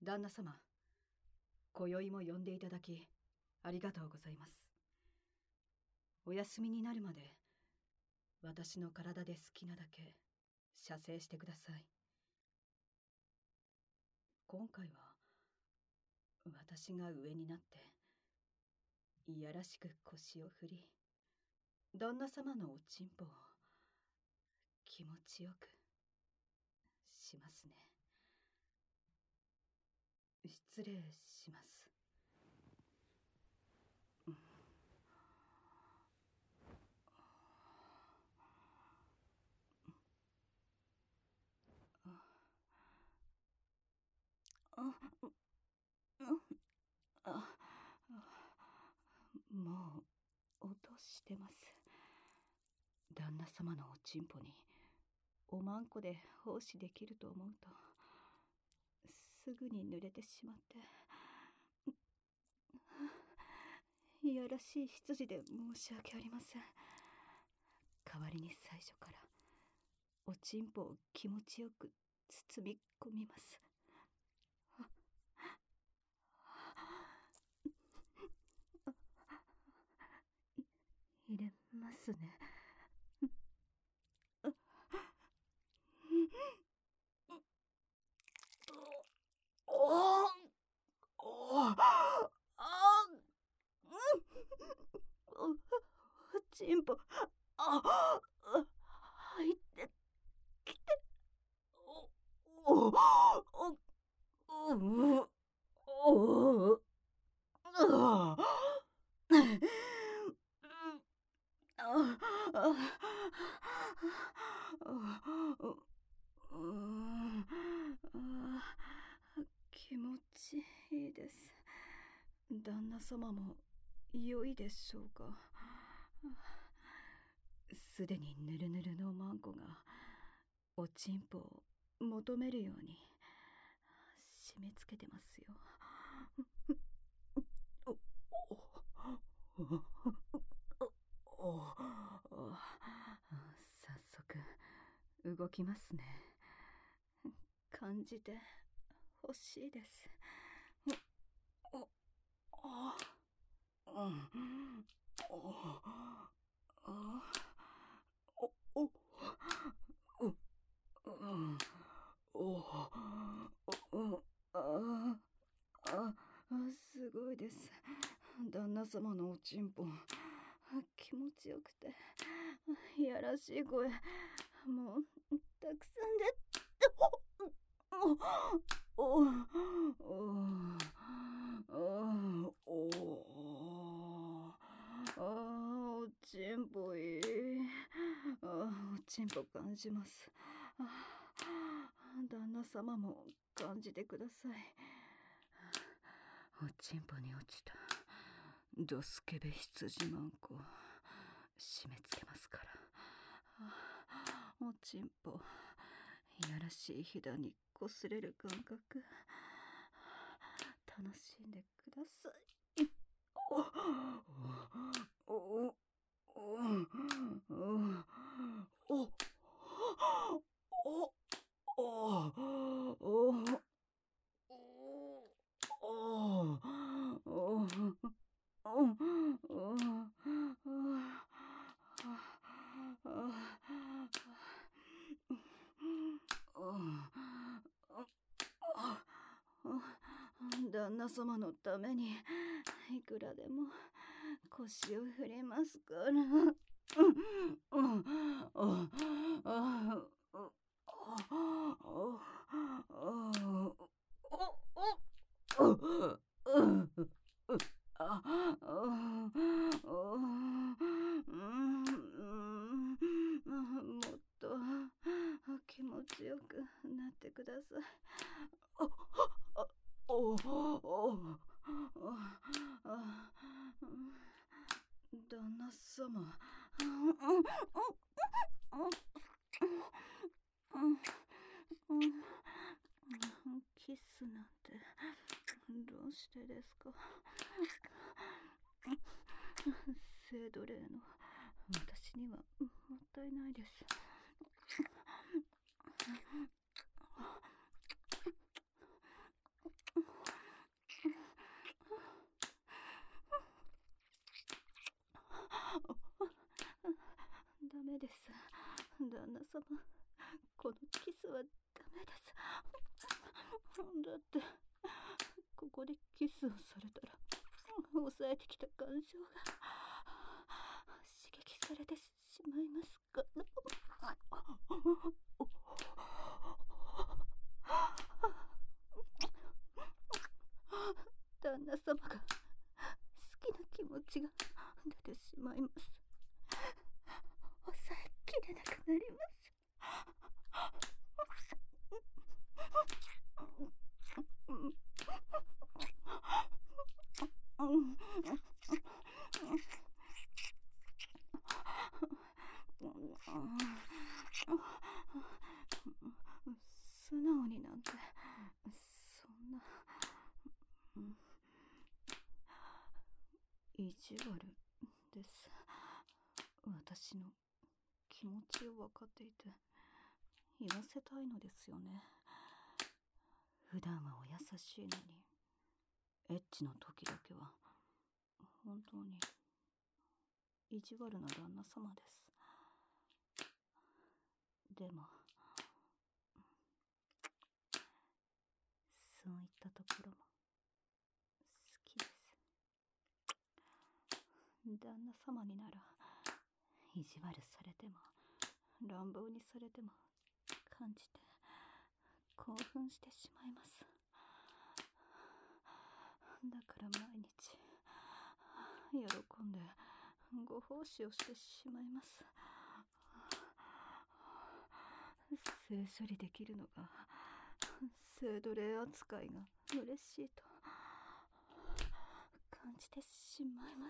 旦那様、今宵も呼んでいただきありがとうございます。お休みになるまで私の体で好きなだけ射精してください。今回は私が上になっていやらしく腰を振り、旦那様のおちんぽを気持ちよくしますね。失礼します。もう音してます。旦那様のおちんぽにおまんこで奉仕できると思うとすぐに濡れてしまって、いやらしい執事で申し訳ありません。代わりに最初からおちんぽを気持ちよく包み込みます。入れますね。おちんぽ入ってきて、気持ちいいです。旦那様も良いでしょうか。すでにぬるぬるのマンコがおちんぽを求めるように締め付けてますよ。早速動きますね。感じてほしいです。すごいです。旦那様のおちんぽ気持ちよくていやらしい声もうたくさんでおちんぽいい。おちんぽ感じます。旦那様も感じてください。おちんぽに落ちたドスケベ羊マンコ締め付けますから。おちんぽいやらしいひだに擦れる感覚楽しんでください。旦那様のためにいくらでも腰を振りますから。もっと気持ちよくなってください。旦那様、キスなんてどうしてですか。性奴隷の私にはもったいないです。 様、このキスはダメです。だってここでキスをされたら抑えてきた感情が刺激されてしまいますから。旦那様が好きな気持ちが出てしまいます。抑えきれなくなります。素直になんてそんな意地悪です。私の気持ちを分かっていて言わせたいのですよね。普段はお優しいのにエッチの時だけは本当に意地悪な旦那様です。でもそういったところも好きです。旦那様になら意地悪されても乱暴にされても感じて興奮してしまいます。だから毎日喜んでご奉仕をしてしまいます。性処理できるのが性奴隷扱いが嬉しいと感じてしまいます。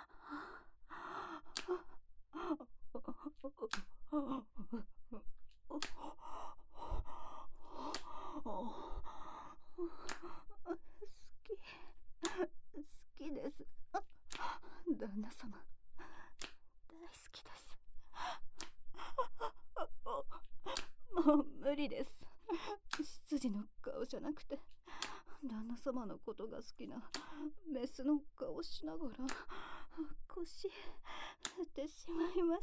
好きです。旦那様大好きです。もう無理です。執事の顔じゃなくて旦那様のことが好きなメスの顔しながら腰振ってしまいます。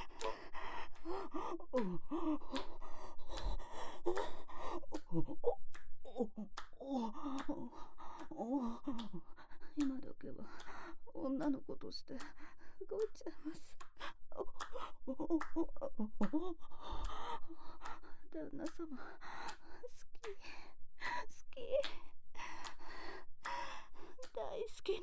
今だけは女の子として動いちゃいます。旦那様好き大好きです。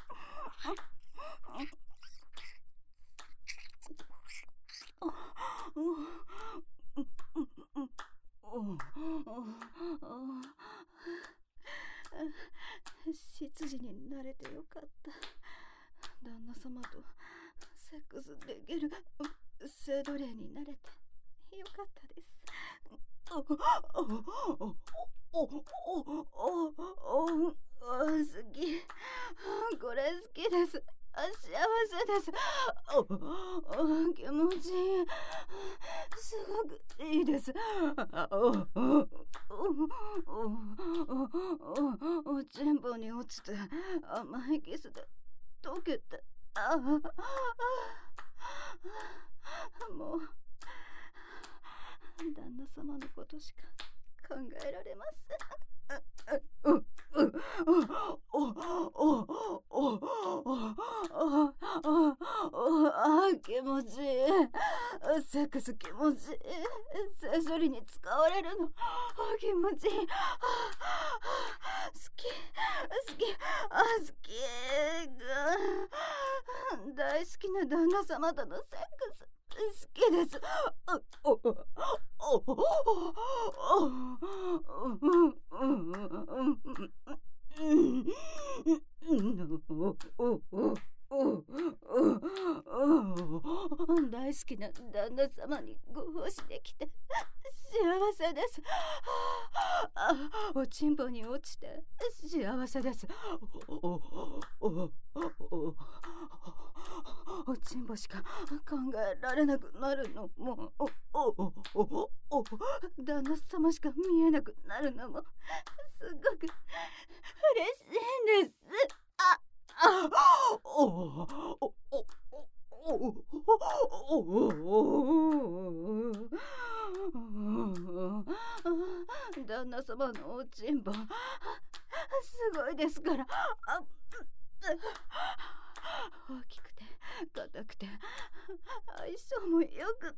執事になれてよかった。旦那様とセックスできる性奴隷になれてよかったです。好き。これ好きです。幸せです。気持ちいい。すごくいいです。おちんぽに落ちて甘いキスで溶けて、もう旦那様のことしか考えられません。気持ちいい。セックス気持ちいい。性処理に使われるの気持ちいい。好き大好きな旦那様とのセックス好きです。大好きな旦那様にご奉仕できて幸せです。おちんぽに落ちて幸せです。おちんぽしか考えられなくなるのも、旦那様しか見えなくなるのもすごく嬉しいんです。 旦那様のおちんぽすごいですから。大きくて硬くて相性もよくって、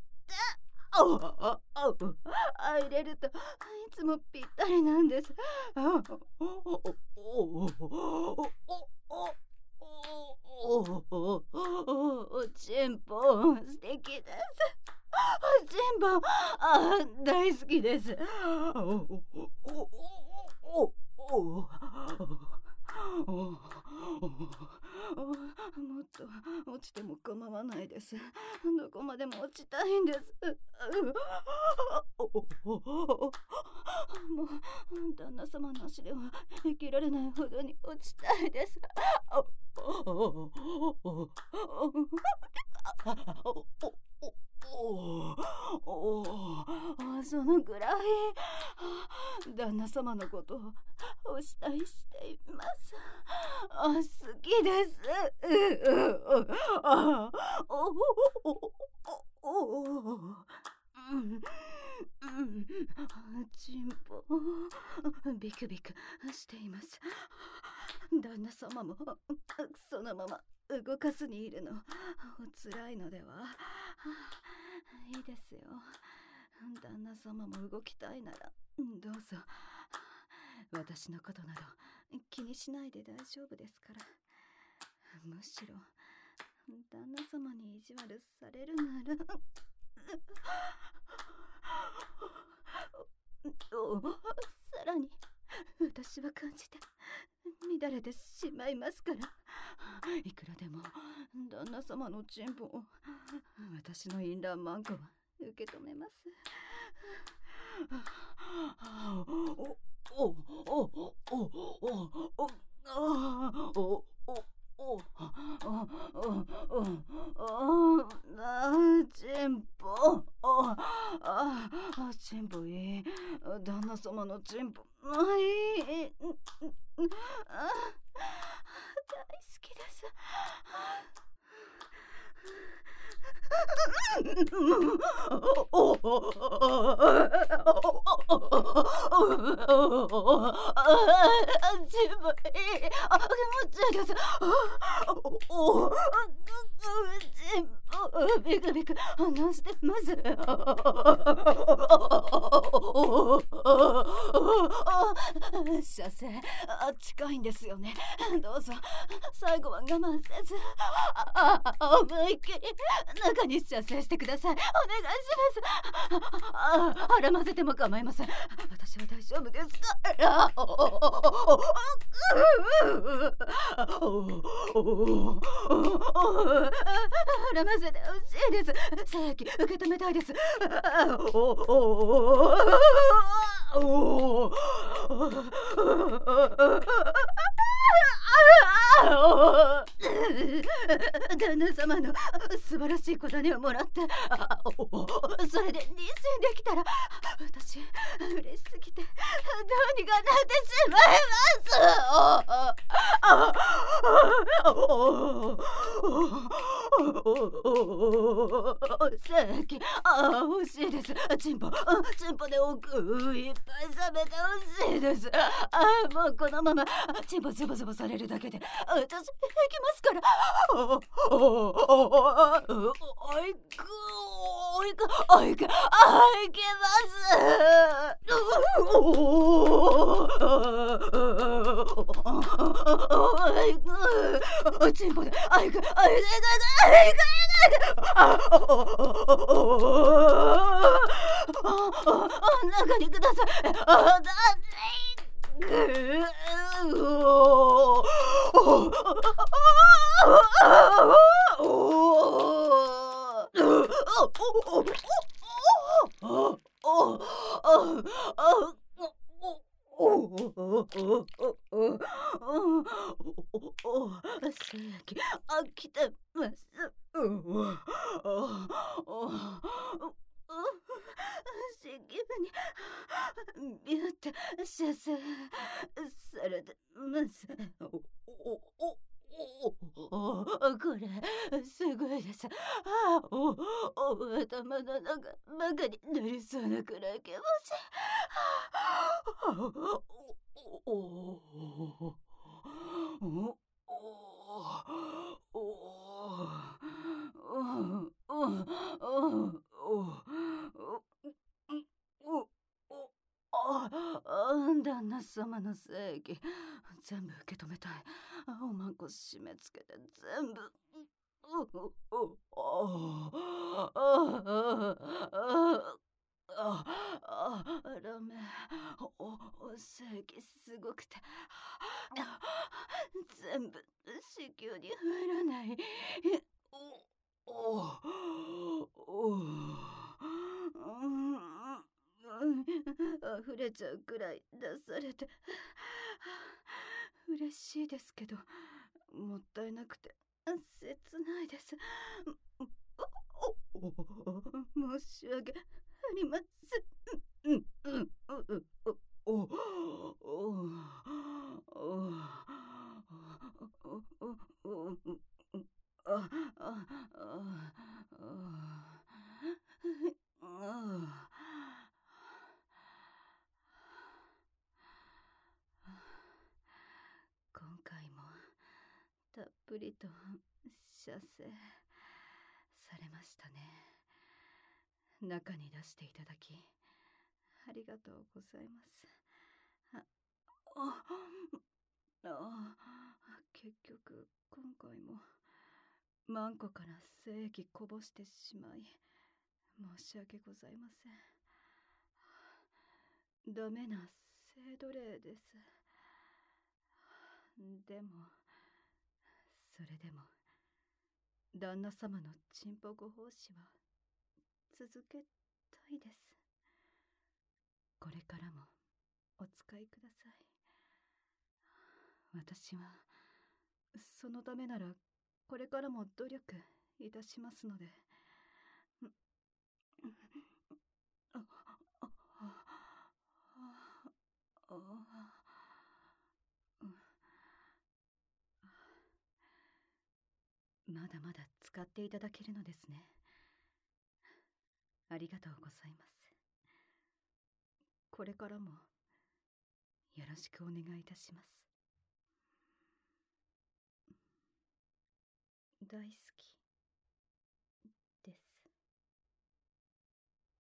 入れるといつもぴったりなんです。おちんぽ素敵です。おちんぽ大好きです。もっと落ちても構わないです。どこまでも落ちたいんです。もう旦那様の足では生きられないほどに落ちたいです。そのぐらい旦那様のことをお慕いしています。好きです。ちんぽビクビクしています。旦那様もそのまま動かずにいるのお辛いのでは。いいですよ。旦那様も動きたいならどうぞ。私のことなど気にしないで大丈夫ですから。むしろ旦那様に意地悪されるならさらに私は感じて乱れてしまいますから。いくらでも旦那様のチンポを私の淫乱マンコは受け止めます。チンポチンポいい。旦那様のチンポいい。大好きです。ビクビク話してます。射精近いんですよね。どうぞ最後は我慢せず思いっきり中に射精してください。お願いします。腹混ぜても構いません。私は大丈夫ですから。腹混ぜてほしいです。精液受け止めたいです。旦那様の素晴らしい小種をもらってそれで妊娠できたら私嬉しすぎてどうにかなってしまいます。精液欲しいです。チンポで奥いっぱい食べて欲しいです。もうこのままチンポズボズボされるだけで私行きますから。行きます。チンポで中にください。精液来てます。子宮にビューって射精されてます。これすごいです。頭の中バカになりそうなくらい気持ちいい。 旦那様の正義、全部受け止めたい。おまんこ締め付けて全部。ダメ。正義すごくて全部子宮に入らない。溢れちゃうくらい出されて嬉しいですけど、もったいなくて切ないです。申し訳ありません。今回もたっぷりと射精されましたね。中に出していただきありがとうございます。結局今回もマンコから精液こぼしてしまい申し訳ございません。ダメな性奴隷です。でもそれでも旦那様のチンポご奉仕は続けたいです。これからもお使いください。私はそのためならこれからも努力いたしますので。まだまだ使っていただけるのですね。ありがとうございます。これからもよろしくお願いいたします。大好き。